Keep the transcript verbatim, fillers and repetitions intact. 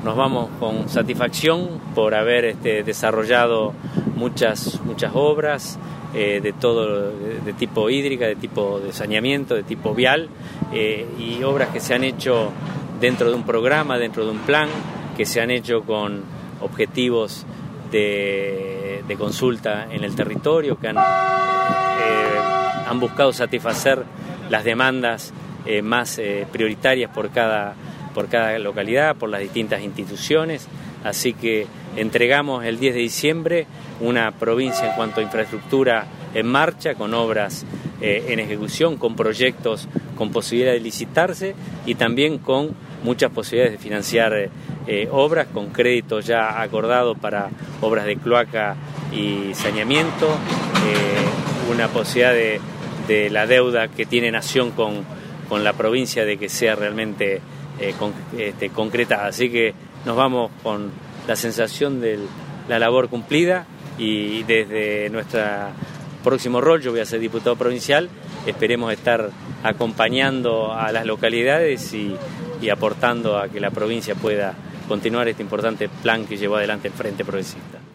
nos vamos con satisfacción por haber este, desarrollado muchas, muchas obras eh, de todo, de, de tipo hídrica, de tipo de saneamiento, de tipo vial, eh, y obras que se han hecho dentro de un programa, dentro de un plan, que se han hecho con objetivos de, de consulta en el territorio, que han, eh, han buscado satisfacer las demandas eh, más eh, prioritarias por cada, por cada localidad, por las distintas instituciones. Así que entregamos el diez de diciembre una provincia en cuanto a infraestructura en marcha, con obras eh, en ejecución, con proyectos con posibilidad de licitarse y también con muchas posibilidades de financiar eh, obras, con créditos ya acordados para obras de cloaca y saneamiento, eh, una posibilidad de, de la deuda que tiene Nación con, con la provincia de que sea realmente eh, con, este, concretada. Así que nos vamos con la sensación de la labor cumplida y desde nuestro próximo rol, yo voy a ser diputado provincial, esperemos estar acompañando a las localidades y, y aportando a que la provincia pueda continuar este importante plan que llevó adelante el Frente Progresista.